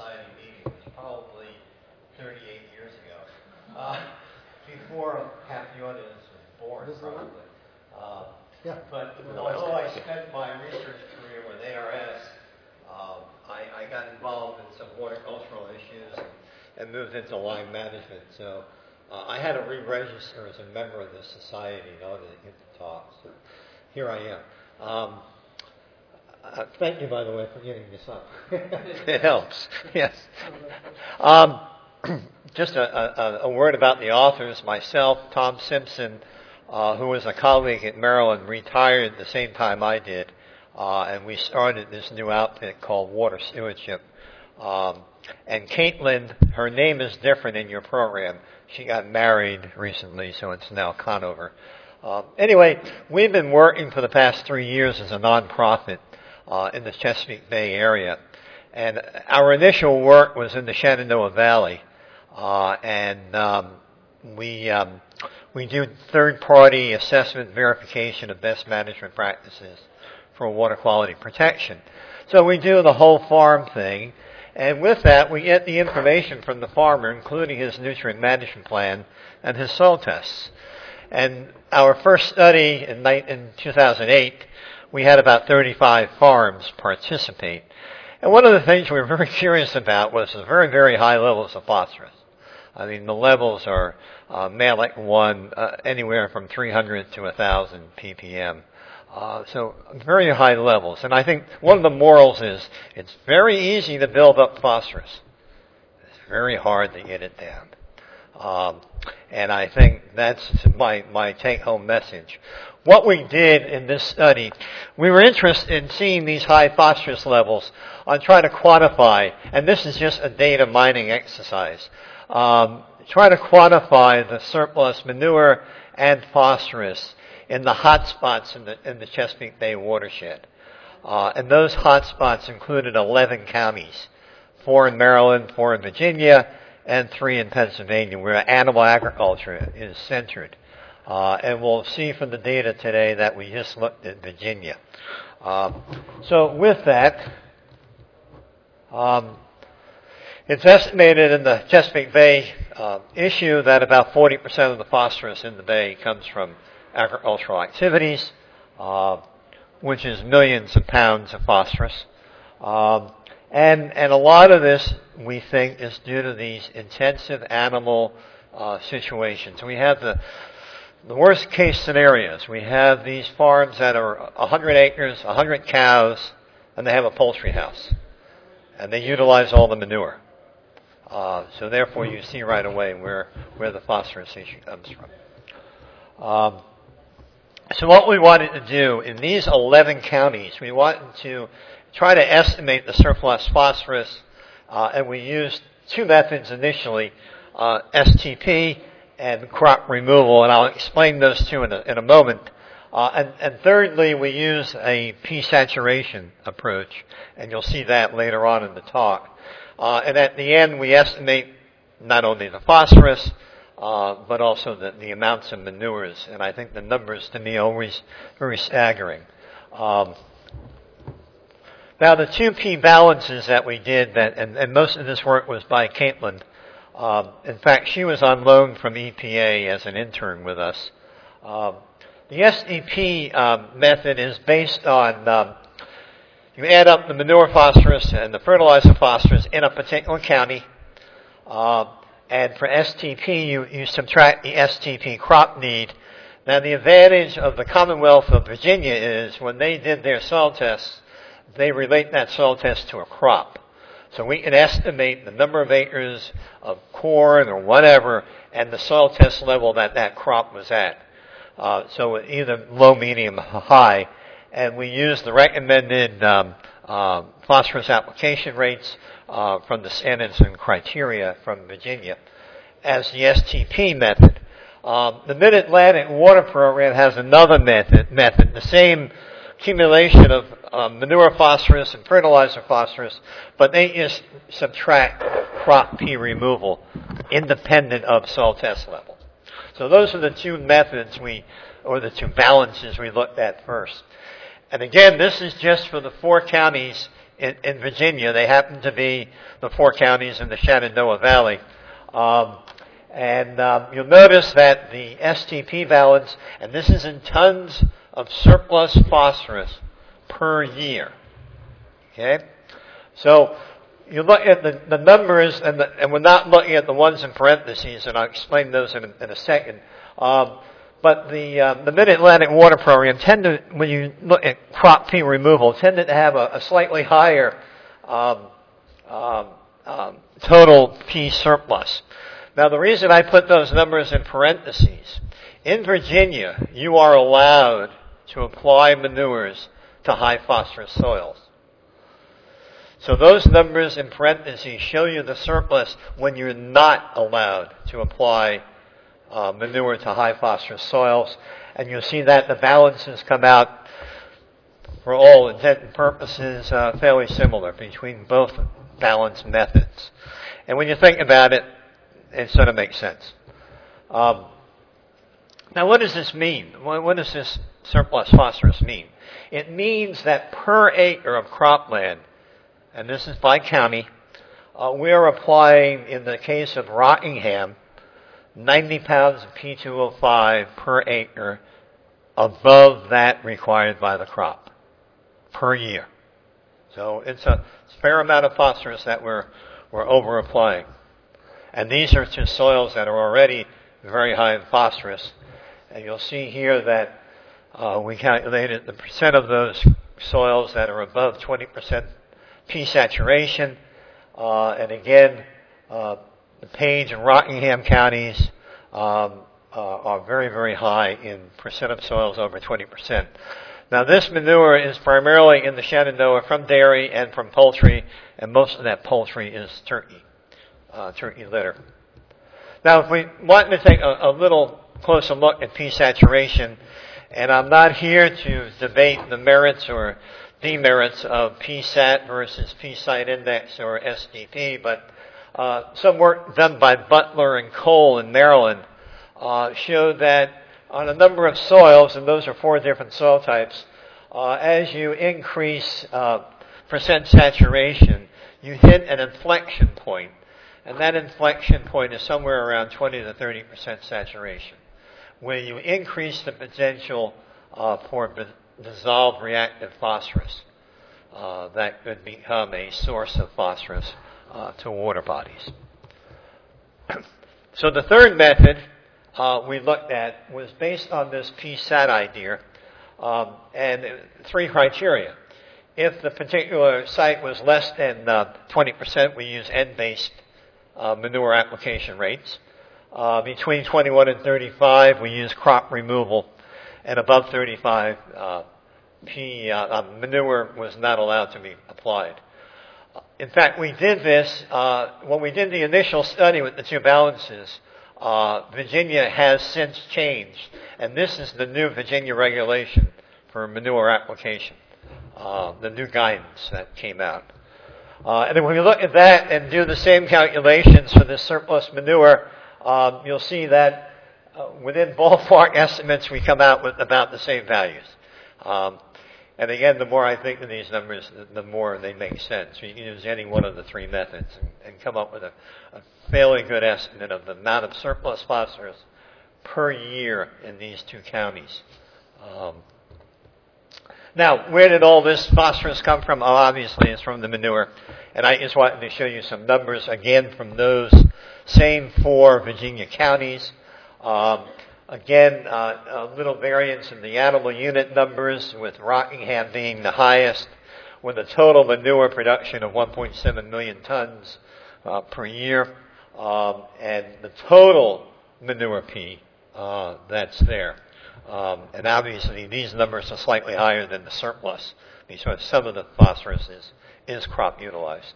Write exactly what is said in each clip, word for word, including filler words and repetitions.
Society meeting was probably thirty-eight years ago, uh, before half the audience was born, probably. Uh, yeah. But although I spent my research career with A R S, um, I, I got involved in some horticultural issues and, and moved into line management. So uh, I had to re-register as a member of the society in order to get to talk. So here I am. Um, uh, thank you, by the way, for getting this up. It helps. Yes. Um, just a, a, a word about the authors. Myself, Tom Simpson, uh, who was a colleague at Maryland, retired the same time I did, uh, and we started this new outfit called Water Stewardship. Um, and Caitlin, her name is different in your program. She got married recently, so it's now Conover. Uh, anyway, we've been working for the past three years as a nonprofit uh, in the Chesapeake Bay area. And our initial work was in the Shenandoah Valley. Uh, and um, we um, we do third-party assessment verification of best management practices for water quality protection. So we do the whole farm thing. And with that, we get the information from the farmer, including his nutrient management plan and his soil tests. And our first study in, in two thousand eight, we had about thirty-five farms participate. And one of the things we were very curious about was the very, very high levels of phosphorus. I mean, the levels are uh, Malic one, uh, anywhere from three hundred to one thousand ppm. Uh, so very high levels. And I think one of the morals is it's very easy to build up phosphorus. It's very hard to get it down. Um, and I think that's my, my take-home message. What we did in this study, we were interested in seeing these high phosphorus levels on trying to quantify, and this is just a data mining exercise, um, try to quantify the surplus manure and phosphorus in the hot spots in the, in the Chesapeake Bay watershed. Uh, and those hot spots included eleven counties, four in Maryland, four in Virginia, and three in Pennsylvania, where animal agriculture is centered. Uh, and we'll see from the data today that we just looked at Virginia. Um, so with that, um, it's estimated in the Chesapeake Bay uh, issue that about forty percent of the phosphorus in the bay comes from agricultural activities, uh, which is millions of pounds of phosphorus. Um, and, and a lot of this, we think, is due to these intensive animal uh, situations. We have the The worst case scenarios. We have these farms that are one hundred acres, one hundred cows, and they have a poultry house. And they utilize all the manure. Uh, so therefore you see right away where, where the phosphorus issue comes from. Um, so what we wanted to do in these eleven counties, we wanted to try to estimate the surplus phosphorus, uh, and we used two methods initially, uh, S T P and crop removal, and I'll explain those two in a, in a moment. Uh, and, and thirdly, we use a P-saturation approach, and you'll see that later on in the talk. Uh, and at the end, we estimate not only the phosphorus, uh, but also the, the amounts of manures. And I think the numbers, to me, are always very staggering. Um, now, the two P balances that we did, that, and, and most of this work was by Caitlin. Um, in fact, she was on loan from E P A as an intern with us. Um, the S T P um, method is based on um, you add up the manure phosphorus and the fertilizer phosphorus in a particular county, uh, and for S T P, you, you subtract the S T P crop need. Now, the advantage of the Commonwealth of Virginia is when they did their soil tests, they relate that soil test to a crop. So we can estimate the number of acres of corn or whatever and the soil test level that that crop was at. Uh, so either low, medium, high. And we use the recommended um, uh, phosphorus application rates uh, from the standards and criteria from Virginia as the S T P method. Um, the Mid-Atlantic Water Program has another method, method, the same accumulation of um, manure phosphorus and fertilizer phosphorus, but they just subtract crop P removal independent of soil test level. So those are the two methods we, or the two balances we looked at first. And again, this is just for the four counties in, in Virginia. They happen to be the four counties in the Shenandoah Valley. Um, and um, you'll notice that the S T P balance, and this is in tons of surplus phosphorus per year. Okay? So you look at the, the numbers, and, the, and we're not looking at the ones in parentheses, and I'll explain those in a, in a second. Um, but the uh, the Mid-Atlantic Water Program tend to, when you look at crop pea removal, tended to have a, a slightly higher um, um, um, total pea surplus. Now, the reason I put those numbers in parentheses, in Virginia, you are allowed to apply manures to high phosphorus soils. So those numbers in parentheses show you the surplus when you're not allowed to apply uh, manure to high phosphorus soils. And you'll see that the balances come out, for all intent and purposes, uh, fairly similar between both balance methods. And when you think about it, it sort of makes sense. Um, now, what does this mean? What, what does this surplus phosphorus mean? It means that per acre of cropland, and this is by county, uh, we are applying, in the case of Rockingham, ninety pounds of P two O five per acre above that required by the crop per year. So it's a fair amount of phosphorus that we're, we're over applying. And these are to soils that are already very high in phosphorus. And you'll see here that uh, we calculated the percent of those soils that are above twenty percent P saturation. Uh, and again, uh, the Page and Rockingham counties um, uh, are very, very high in percent of soils over twenty percent. Now, this manure is primarily in the Shenandoah from dairy and from poultry, and most of that poultry is turkey. Uh, turkey litter. Now, if we want to take a, a little closer look at P saturation, and I'm not here to debate the merits or demerits of P SAT versus P site index or S D P, but uh, some work done by Butler and Cole in Maryland uh, showed that on a number of soils, and those are four different soil types, uh, as you increase uh, percent saturation, you hit an inflection point. And that inflection point is somewhere around twenty to thirty percent saturation, where you increase the potential uh, for b- dissolved reactive phosphorus uh, that could become a source of phosphorus uh, to water bodies. So the third method uh, we looked at was based on this P SAT idea, um, and three criteria. If the particular site was less than uh, twenty percent, we use N-based Uh, manure application rates. Uh, between twenty-one and thirty-five, we use crop removal, and above thirty-five, uh, P, uh, uh, manure was not allowed to be applied. In fact, we did this, uh, when we did the initial study with the two balances, uh, Virginia has since changed, and this is the new Virginia regulation for manure application, uh, the new guidance that came out. Uh, and then when we look at that and do the same calculations for this surplus manure, um, you'll see that uh, within ballpark estimates, we come out with about the same values. Um, and again, the more I think of these numbers, the, the more they make sense. You can use any one of the three methods and, and come up with a, a fairly good estimate of the amount of surplus phosphorus per year in these two counties. Um, Now, where did all this phosphorus come from? Oh, obviously, it's from the manure. And I just wanted to show you some numbers, again, from those same four Virginia counties. Um, again, uh, a little variance in the animal unit numbers, with Rockingham being the highest, with a total manure production of one point seven million tons uh, per year. Um, and the total manure P uh, that's there. Um, and obviously, these numbers are slightly higher than the surplus, because some of the phosphorus is, is crop utilized.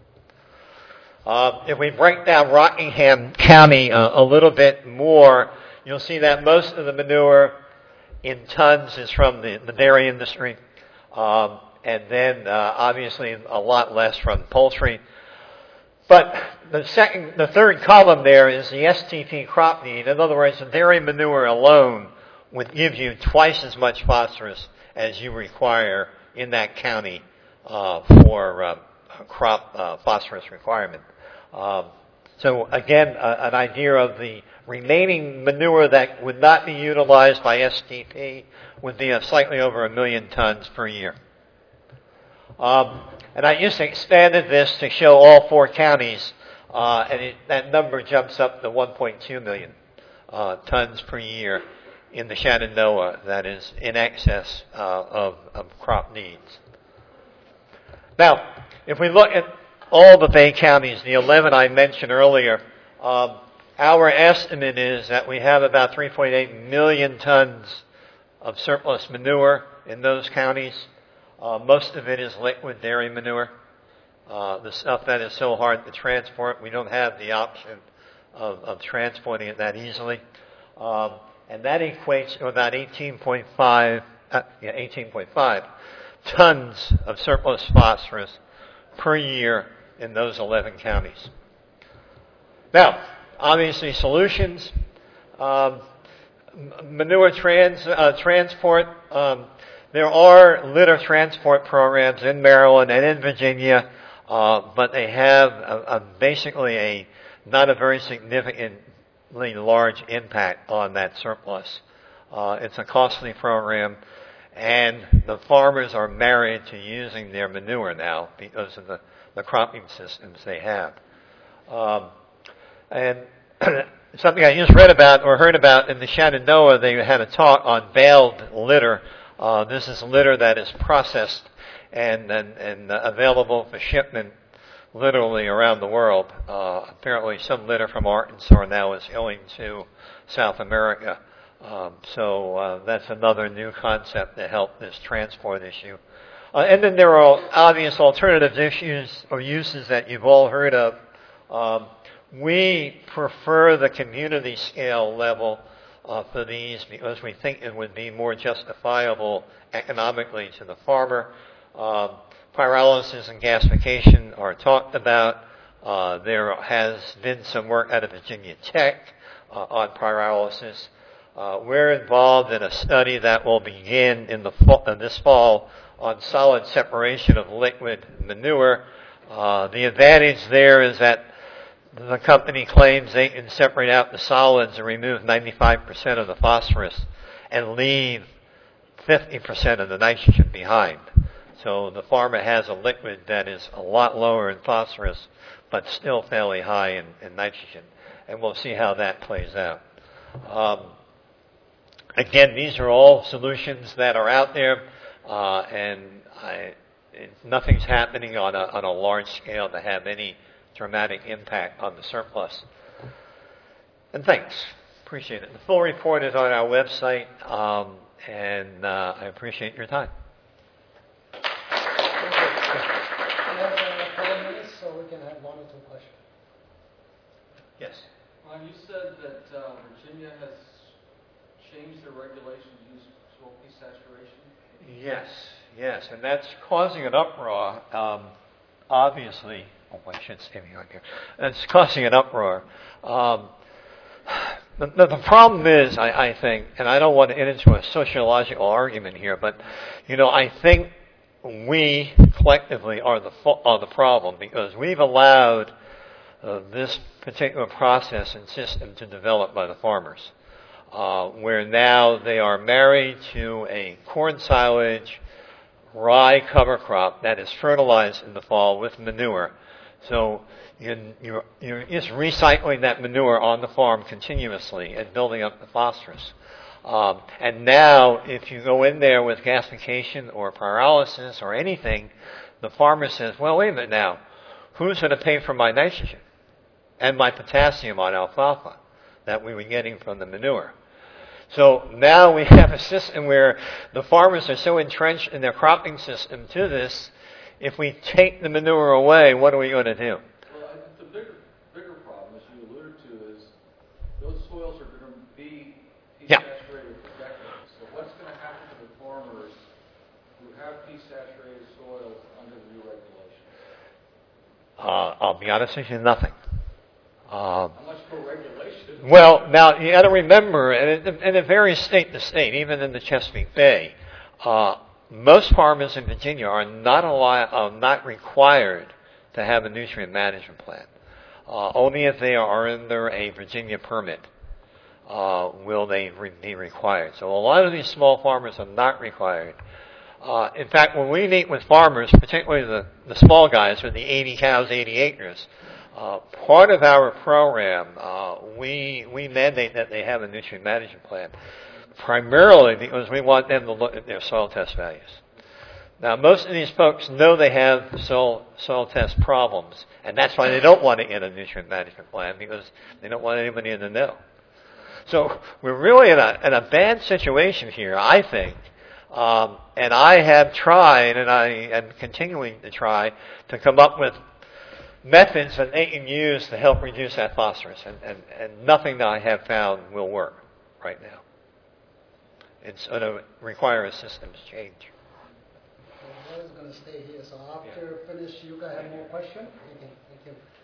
Uh, if we break down Rockingham County uh, a little bit more, you'll see that most of the manure in tons is from the, the dairy industry, um, and then uh, obviously a lot less from poultry. But the second, the third column there is the S T P crop need. In other words, the dairy manure alone would give you twice as much phosphorus as you require in that county uh, for uh, crop uh, phosphorus requirement. Um, so again, uh, an idea of the remaining manure that would not be utilized by S T P would be of slightly over a million tons per year. Um, and I just expanded this to show all four counties, uh, and it, that number jumps up to one point two million uh, tons per year in the Shenandoah. That is in excess uh, of, of crop needs. Now, if we look at all the Bay counties, the eleven I mentioned earlier, um, our estimate is that we have about three point eight million tons of surplus manure in those counties. Uh, most of it is liquid dairy manure. Uh, the stuff that is so hard to transport, we don't have the option of, of transporting it that easily. Um, and that equates to about eighteen point five, uh, yeah, eighteen point five tons of surplus phosphorus per year in those eleven counties. Now, obviously solutions, um, manure trans, uh, transport, um, there are litter transport programs in Maryland and in Virginia, uh, but they have a, a basically a not a very significantly large impact on that surplus. Uh, it's a costly program, and the farmers are married to using their manure now because of the, the cropping systems they have. Um, and something I just read about or heard about in the Shenandoah, they had a talk on baled litter. Uh, this is litter that is processed and, and, and uh, available for shipment literally around the world. Uh, apparently some litter from Arkansas now is going to South America. Um, so uh, that's another new concept to help this transport issue. Uh, and then there are obvious alternative issues or uses that you've all heard of. Um, we prefer the community scale level uh, for these because we think it would be more justifiable economically to the farmer. Um, pyrolysis and gasification are talked about. Uh, there has been some work out of Virginia Tech uh, on pyrolysis. Uh, we're involved in a study that will begin in the fall, uh, this fall on solid separation of liquid manure. Uh, the advantage there is that the company claims they can separate out the solids and remove ninety-five percent of the phosphorus and leave fifty percent of the nitrogen behind. So the farmer has a liquid that is a lot lower in phosphorus, but still fairly high in, in nitrogen. And we'll see how that plays out. Um, again, these are all solutions that are out there, uh, and I, it, nothing's happening on a, on a large scale to have any dramatic impact on the surplus. And thanks. Appreciate it. The full report is on our website, um, and uh, I appreciate your time. We have a couple minutes, so we can have one or two questions. Yes. Uh, you said that uh, Virginia has changed their regulations to use soil pH saturation? Yes, yes, and that's causing an uproar, um, obviously. Oh, I should stay behind here. It's causing an uproar. Um, the, the, the problem is, I, I think, and I don't want to get into a sociological argument here, but, you know, I think we collectively are the are the problem because we've allowed uh, this particular process and system to develop by the farmers, uh, where now they are married to a corn silage rye cover crop that is fertilized in the fall with manure. So you're, you're, you're just recycling that manure on the farm continuously and building up the phosphorus. Um, and now, if you go in there with gasification or pyrolysis or anything, the farmer says, well, wait a minute now. Who's going to pay for my nitrogen and my potassium on alfalfa that we were getting from the manure? So now we have a system where the farmers are so entrenched in their cropping system to this, if we take the manure away, what are we going to do? Well, I think the bigger, bigger problem, as you alluded to, is those soils are going to be Yeah. pH-saturated for decades. So what's going to happen to the farmers who have pH-saturated soils under the new regulations? Uh, I'll be honest with you, nothing. Um, How much more regulation? well, now, you got to remember, and it, and it varies state to state, even in the Chesapeake Bay, uh, most farmers in Virginia are not ali- uh, not required to have a nutrient management plan. Uh, only if they are under a Virginia permit uh, will they re- be required. So a lot of these small farmers are not required. Uh, in fact, when we meet with farmers, particularly the, the small guys with the eighty cows, eighty acres, uh, part of our program, uh, we we mandate that they have a nutrient management plan, primarily because we want them to look at their soil test values. Now, most of these folks know they have soil soil test problems, and that's why they don't want to get a nutrient management plan, because they don't want anybody in the know. So we're really in a in a bad situation here, I think. Um, and I have tried, and I am continuing to try, to come up with methods that they can use to help reduce that phosphorus, and, and, and nothing that I have found will work right now. It's going to require a systems change. So I was going to stay here, so after finish, you guys have more questions? You can, you can